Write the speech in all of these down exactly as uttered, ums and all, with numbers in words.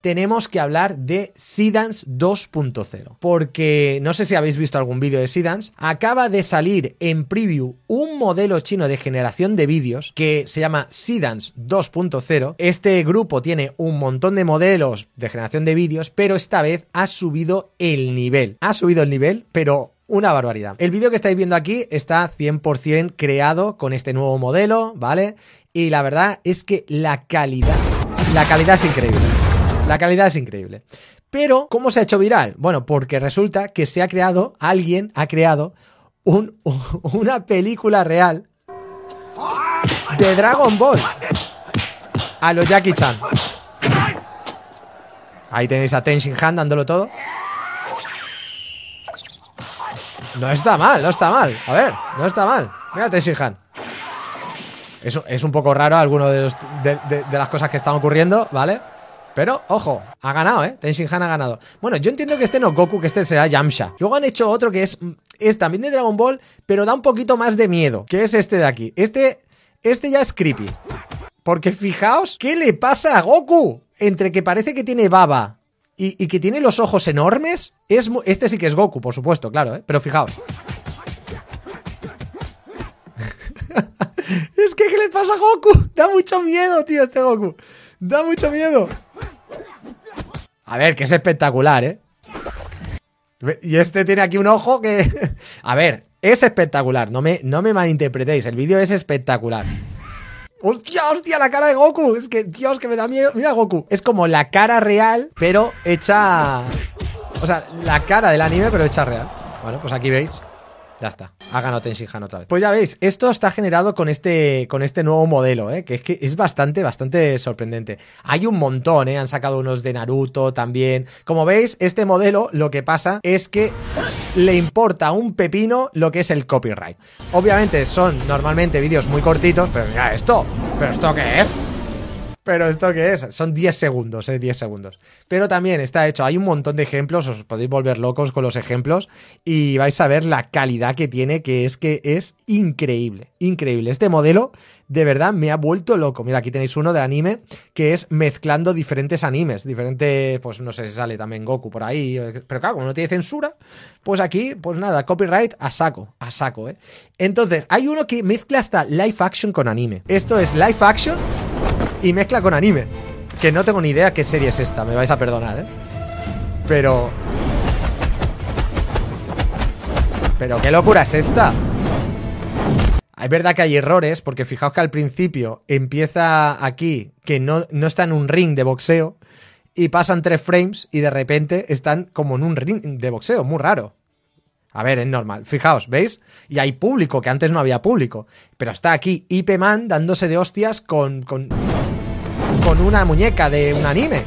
tenemos que hablar de Seedance dos punto cero, porque no sé si habéis visto algún vídeo de Seedance, acaba de salir en preview un modelo chino de generación de vídeos que se llama Seedance dos punto cero. Este grupo tiene un montón de modelos de generación de vídeos, pero esta vez ha subido el nivel, ha subido el nivel, pero una barbaridad. El vídeo que estáis viendo aquí está cien por cien creado con este nuevo modelo, ¿vale? Y la verdad es que la calidad, la calidad es increíble. La calidad es increíble. Pero, ¿cómo se ha hecho viral? Bueno, porque resulta que se ha creado, alguien ha creado un, una película real de Dragon Ball a los Jackie Chan. Ahí tenéis a Ten Shin Han dándolo todo. No está mal, no está mal. A ver, no está mal. Mira Ten Shin Han. Es, es un poco raro alguno de, los, de, de, de las cosas que están ocurriendo, ¿vale? Pero, ojo, ha ganado, ¿eh? Ten Shin Han ha ganado. Bueno, yo entiendo que este no es Goku, que este será Yamcha. Luego han hecho otro que es, es también de Dragon Ball, pero da un poquito más de miedo, que es este de aquí. Este, este ya es creepy. Porque fijaos, ¿qué le pasa a Goku? Entre que parece que tiene baba y, y que tiene los ojos enormes, es, este sí que es Goku, por supuesto, claro, ¿eh? Pero fijaos. Es que, ¿qué le pasa a Goku? Da mucho miedo, tío, este Goku. Da mucho miedo. A ver, que es espectacular, ¿eh? Y este tiene aquí un ojo que... A ver, es espectacular. No me, no me malinterpretéis. El vídeo es espectacular. ¡Hostia, hostia! La cara de Goku. Es que, Dios, que me da miedo. Mira, Goku. Es como la cara real, pero hecha... O sea, la cara del anime, pero hecha real. Bueno, pues aquí veis. Ya está, ha ganado Ten Shin Han otra vez. Pues ya veis, esto está generado con este, con este nuevo modelo, ¿eh? Que es que es bastante, bastante sorprendente. Hay un montón, ¿eh? Han sacado unos de Naruto también. Como veis, este modelo lo que pasa es que le importa un pepino lo que es el copyright. Obviamente son normalmente vídeos muy cortitos, pero mira esto, ¿pero esto qué es? ¿Pero esto qué es? Son diez segundos, ¿eh? diez segundos. Pero también está hecho, hay un montón de ejemplos, os podéis volver locos con los ejemplos y vais a ver la calidad que tiene, que es que es increíble, increíble. Este modelo de verdad me ha vuelto loco. Mira, aquí tenéis uno de anime que es mezclando diferentes animes, diferentes, pues no sé si sale también Goku por ahí, pero claro, como no tiene censura, pues aquí, pues nada, copyright a saco, a saco, ¿eh? Entonces, hay uno que mezcla hasta live action con anime. Esto es live action y mezcla con anime. Que no tengo ni idea qué serie es esta, me vais a perdonar, ¿eh? Pero... Pero qué locura es esta. Es verdad que hay errores, porque fijaos que al principio empieza aquí que no, no está en un ring de boxeo y pasan tres frames y de repente están como en un ring de boxeo, muy raro. A ver, es normal. Fijaos, ¿veis? Y hay público, que antes no había público. Pero está aquí Ip Man dándose de hostias con... con... con una muñeca de un anime.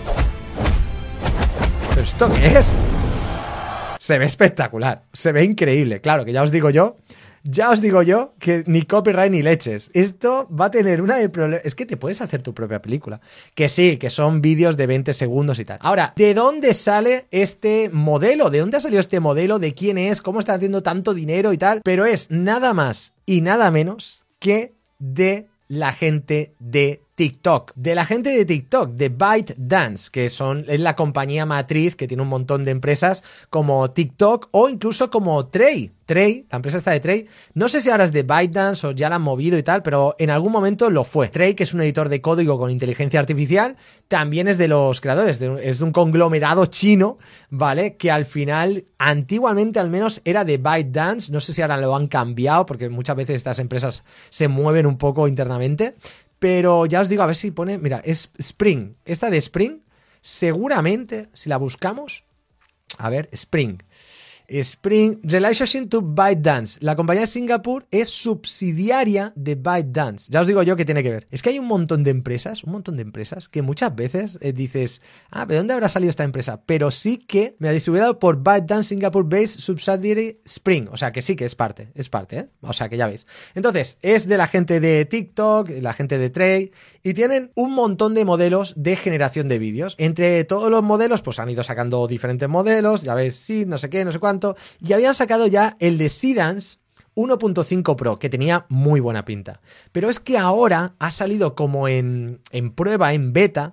¿Pero esto qué es? Se ve espectacular, se ve increíble. Claro, que ya os digo yo, ya os digo yo que ni copyright ni leches. Esto va a tener una de problemas. Es que te puedes hacer tu propia película. Que sí, que son vídeos de veinte segundos y tal. Ahora, ¿de dónde sale este modelo? ¿De dónde ha salido este modelo? ¿De quién es? ¿Cómo está haciendo tanto dinero y tal? Pero es nada más y nada menos que de la gente de TikTok, de la gente de TikTok, de ByteDance, que son, es la compañía matriz que tiene un montón de empresas como TikTok o incluso como Trey. Trey, la empresa esta de Trey, no sé si ahora es de ByteDance o ya la han movido y tal, pero en algún momento lo fue. Trey, que es un editor de código con inteligencia artificial, también es de los creadores, de, es de un conglomerado chino, ¿vale? Que al final, antiguamente al menos, era de ByteDance, no sé si ahora lo han cambiado, porque muchas veces estas empresas se mueven un poco internamente. Pero ya os digo, a ver si pone... Mira, es Spring. Esta de Spring, seguramente, si la buscamos... A ver, Spring. Spring Relationship to ByteDance. La compañía de Singapur es subsidiaria de ByteDance. Ya os digo yo que tiene que ver. Es que hay un montón de empresas, un montón de empresas que muchas veces eh, dices, ah, ¿de dónde habrá salido esta empresa? Pero sí que me ha distribuido por ByteDance Singapore Based Subsidiary Spring. O sea que sí que es parte, es parte, ¿eh? O sea que ya veis. Entonces, es de la gente de TikTok, la gente de Trey, y tienen un montón de modelos de generación de vídeos. Entre todos los modelos, pues han ido sacando diferentes modelos, ya ves, sí, no sé qué, no sé cuánto. Y habían sacado ya el de Seedance uno punto cinco Pro, que tenía muy buena pinta. Pero es que ahora ha salido como en, en prueba, en beta,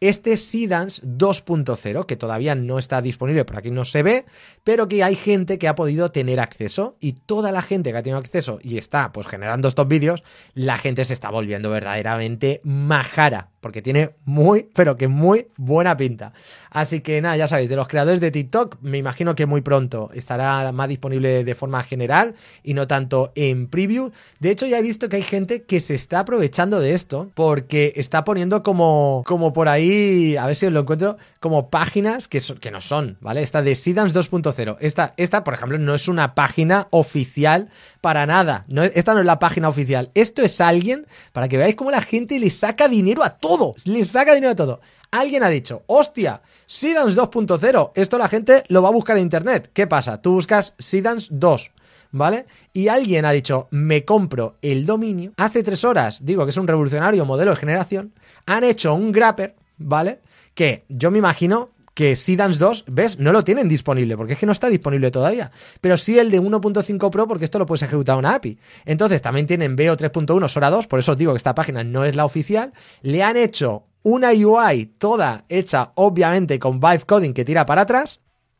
este Seedance dos punto cero, que todavía no está disponible, por aquí no se ve, pero que hay gente que ha podido tener acceso, y toda la gente que ha tenido acceso y está pues generando estos vídeos, la gente se está volviendo verdaderamente majara, porque tiene muy, pero que muy buena pinta. Así que nada, ya sabéis, de los creadores de TikTok, me imagino que muy pronto estará más disponible de forma general y no tanto en preview. De hecho, ya he visto que hay gente que se está aprovechando de esto porque está poniendo como, como por ahí, a ver si os lo encuentro, como páginas que, so, que no son, ¿vale? Esta de Seedance dos punto cero. Esta, esta, por ejemplo, no es una página oficial para nada. No, esta no es la página oficial. Esto es alguien, para que veáis cómo la gente le saca dinero a todo. Le saca dinero a todo. Alguien ha dicho, hostia, Seedance dos punto cero. Esto la gente lo va a buscar en internet. ¿Qué pasa? Tú buscas Seedance dos, ¿vale? Y alguien ha dicho, me compro el dominio. Hace tres horas, digo que es un revolucionario modelo de generación. Han hecho un grapper, ¿vale? Que yo me imagino que Seedance dos, ¿ves? No lo tienen disponible, porque es que no está disponible todavía. Pero sí el de uno punto cinco Pro, porque esto lo puedes ejecutar en una A P I. Entonces también tienen Veo tres punto uno Sora dos, por eso os digo que esta página no es la oficial. Le han hecho una U I toda hecha, obviamente, con Vibe Coding que tira para atrás.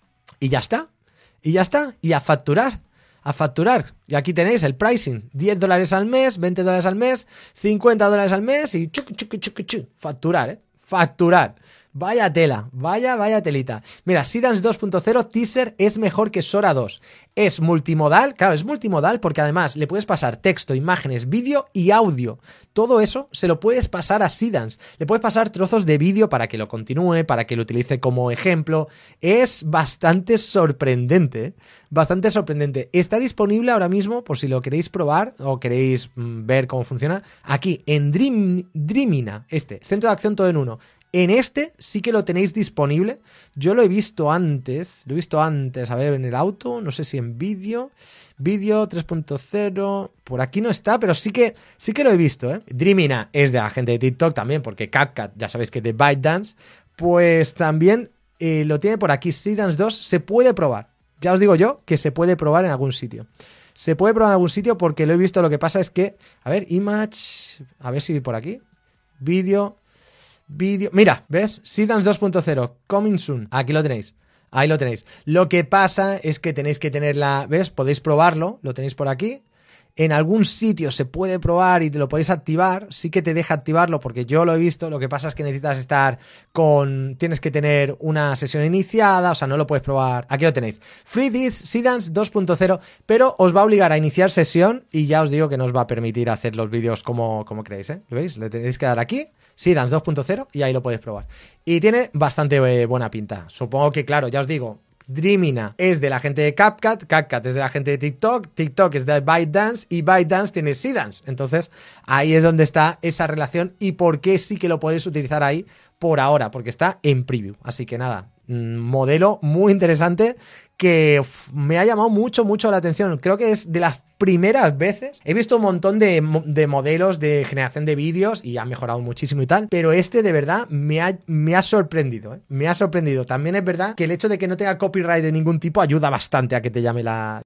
Y ya está. Y ya está. Y a facturar. A facturar. Y aquí tenéis el pricing. diez dólares al mes, veinte dólares al mes, cincuenta dólares al mes y chuc, chuc, chuc, chuc. Facturar, ¿eh? Facturar. Vaya tela, vaya, vaya telita. Mira, Seedance dos punto cero teaser es mejor que Sora dos. Es multimodal, claro, es multimodal porque además le puedes pasar texto, imágenes, vídeo y audio. Todo eso se lo puedes pasar a Seedance. Le puedes pasar trozos de vídeo para que lo continúe, para que lo utilice como ejemplo. Es bastante sorprendente, ¿eh? Bastante sorprendente. Está disponible ahora mismo, por si lo queréis probar o queréis mmm, ver cómo funciona, aquí en Dream, Dreamina, este, Centro de Acción Todo en Uno. En este sí que lo tenéis disponible. Yo lo he visto antes. Lo he visto antes, a ver, en el auto. No sé si en vídeo. Vídeo tres punto cero. Por aquí no está, pero sí que, sí que lo he visto, ¿eh? Dreamina es de la gente de TikTok también, porque CapCut, ya sabéis que es de ByteDance. Pues también eh, lo tiene por aquí. Seedance dos se puede probar. Ya os digo yo que se puede probar en algún sitio. Se puede probar en algún sitio porque lo he visto. Lo que pasa es que, a ver, image. A ver si por aquí. Vídeo. Vídeo, mira, ¿ves? Seedance dos punto cero, coming soon. Aquí lo tenéis, ahí lo tenéis. Lo que pasa es que tenéis que tenerla, ¿ves? Podéis probarlo, lo tenéis por aquí. En algún sitio se puede probar y te lo podéis activar. Sí que te deja activarlo porque yo lo he visto. Lo que pasa es que necesitas estar con... Tienes que tener una sesión iniciada, o sea, no lo puedes probar. Aquí lo tenéis. Free This Seedance dos punto cero, pero os va a obligar a iniciar sesión y ya os digo que no os va a permitir hacer los vídeos como, como queréis, ¿eh? ¿Lo veis? Le tenéis que dar aquí. Seedance dos punto cero y ahí lo podéis probar. Y tiene bastante eh, buena pinta. Supongo que, claro, ya os digo, Dreamina es de la gente de CapCut, CapCut es de la gente de TikTok, TikTok es de ByteDance y ByteDance tiene Seedance. Entonces, ahí es donde está esa relación y por qué sí que lo podéis utilizar ahí por ahora, porque está en preview. Así que nada, modelo muy interesante que uf, me ha llamado mucho, mucho la atención. Creo que es de las primeras veces. He visto un montón de, de modelos de generación de vídeos y ha mejorado muchísimo y tal, pero este de verdad me ha, me ha sorprendido, ¿eh? Me ha sorprendido. También es verdad que el hecho de que no tenga copyright de ningún tipo ayuda bastante a que te llame la,